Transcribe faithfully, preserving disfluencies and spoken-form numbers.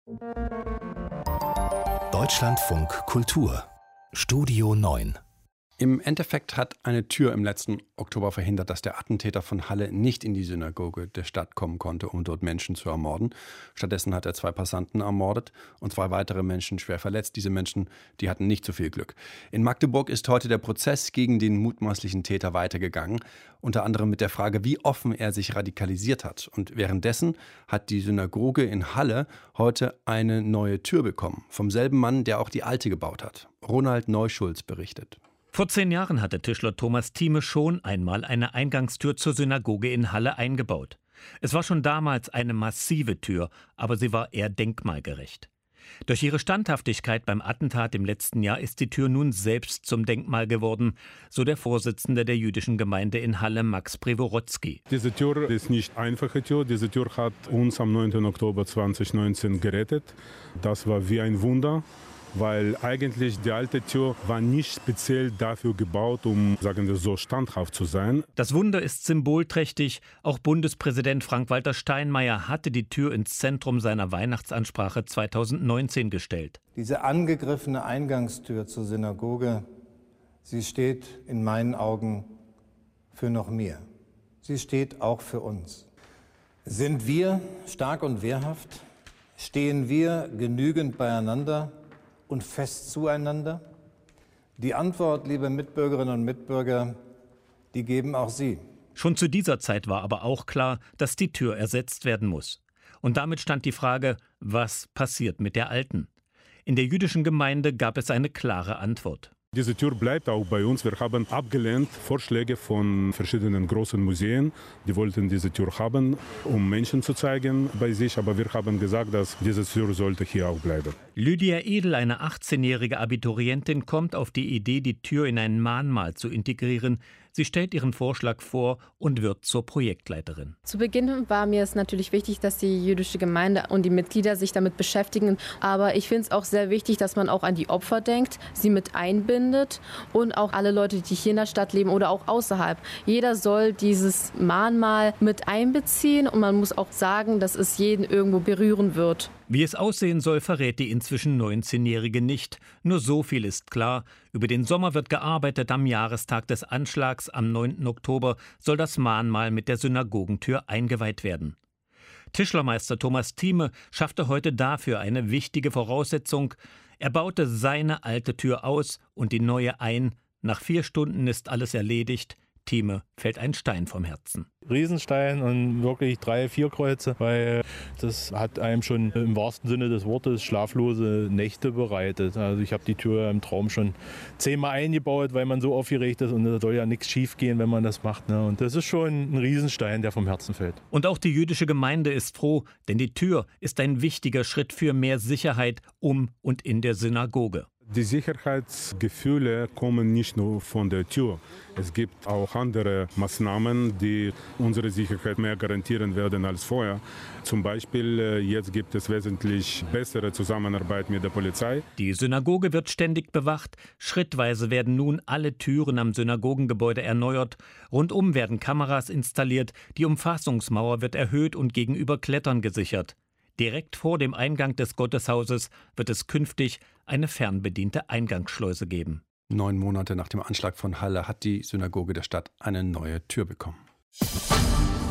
Deutschlandfunk Kultur Studio neun. Im Endeffekt hat eine Tür im letzten Oktober verhindert, dass der Attentäter von Halle nicht in die Synagoge der Stadt kommen konnte, um dort Menschen zu ermorden. Stattdessen hat er zwei Passanten ermordet und zwei weitere Menschen schwer verletzt. Diese Menschen, die hatten nicht so viel Glück. In Magdeburg ist heute der Prozess gegen den mutmaßlichen Täter weitergegangen. Unter anderem mit der Frage, wie offen er sich radikalisiert hat. Und währenddessen hat die Synagoge in Halle heute eine neue Tür bekommen. Vom selben Mann, der auch die alte gebaut hat. Ronald Neuschulz berichtet. Vor zehn Jahren hatte Tischler Thomas Thieme schon einmal eine Eingangstür zur Synagoge in Halle eingebaut. Es war schon damals eine massive Tür, aber sie war eher denkmalgerecht. Durch ihre Standhaftigkeit beim Attentat im letzten Jahr ist die Tür nun selbst zum Denkmal geworden, so der Vorsitzende der jüdischen Gemeinde in Halle, Max Preworodzki. Diese Tür ist nicht eine einfache Tür. Diese Tür hat uns am neunten Oktober zweitausendneunzehn gerettet. Das war wie ein Wunder. Weil eigentlich die alte Tür war nicht speziell dafür gebaut, um, sagen wir so, standhaft zu sein. Das Wunder ist symbolträchtig. Auch Bundespräsident Frank-Walter Steinmeier hatte die Tür ins Zentrum seiner Weihnachtsansprache zweitausendneunzehn gestellt. Diese angegriffene Eingangstür zur Synagoge, sie steht in meinen Augen für noch mehr. Sie steht auch für uns. Sind wir stark und wehrhaft? Stehen wir genügend beieinander und fest zueinander? Die Antwort, liebe Mitbürgerinnen und Mitbürger, die geben auch Sie. Schon zu dieser Zeit war aber auch klar, dass die Tür ersetzt werden muss. Und damit stand die Frage, was passiert mit der alten? In der jüdischen Gemeinde gab es eine klare Antwort. Diese Tür bleibt auch bei uns. Wir haben abgelehnt Vorschläge von verschiedenen großen Museen. Die wollten diese Tür haben, um Menschen zu zeigen bei sich. Aber wir haben gesagt, dass diese Tür sollte hier auch bleiben. Lydia Edel, eine achtzehnjährige Abiturientin, kommt auf die Idee, die Tür in ein Mahnmal zu integrieren. Sie stellt ihren Vorschlag vor und wird zur Projektleiterin. Zu Beginn war mir es natürlich wichtig, dass die jüdische Gemeinde und die Mitglieder sich damit beschäftigen. Aber ich finde es auch sehr wichtig, dass man auch an die Opfer denkt, sie mit einbindet und auch alle Leute, die hier in der Stadt leben oder auch außerhalb. Jeder soll dieses Mahnmal mit einbeziehen und man muss auch sagen, dass es jeden irgendwo berühren wird. Wie es aussehen soll, verrät die inzwischen neunzehnjährige nicht. Nur so viel ist klar. Über den Sommer wird gearbeitet. Am Jahrestag des Anschlags am neunten Oktober soll das Mahnmal mit der Synagogentür eingeweiht werden. Tischlermeister Thomas Thieme schaffte heute dafür eine wichtige Voraussetzung. Er baute seine alte Tür aus und die neue ein. Nach vier Stunden ist alles erledigt. Thieme fällt ein Stein vom Herzen. Riesenstein und wirklich drei, vier Kreuze, weil das hat einem schon im wahrsten Sinne des Wortes schlaflose Nächte bereitet. Also ich habe die Tür im Traum schon zehnmal eingebaut, weil man so aufgeregt ist und da soll ja nichts schief gehen, wenn man das macht. Ne? Und das ist schon ein Riesenstein, der vom Herzen fällt. Und auch die jüdische Gemeinde ist froh, denn die Tür ist ein wichtiger Schritt für mehr Sicherheit um und in der Synagoge. Die Sicherheitsgefühle kommen nicht nur von der Tür. Es gibt auch andere Maßnahmen, die unsere Sicherheit mehr garantieren werden als vorher. Zum Beispiel jetzt gibt es wesentlich bessere Zusammenarbeit mit der Polizei. Die Synagoge wird ständig bewacht. Schrittweise werden nun alle Türen am Synagogengebäude erneuert. Rundum werden Kameras installiert. Die Umfassungsmauer wird erhöht und gegenüber Klettern gesichert. Direkt vor dem Eingang des Gotteshauses wird es künftig eine fernbediente Eingangsschleuse geben. Neun Monate nach dem Anschlag von Halle hat die Synagoge der Stadt eine neue Tür bekommen.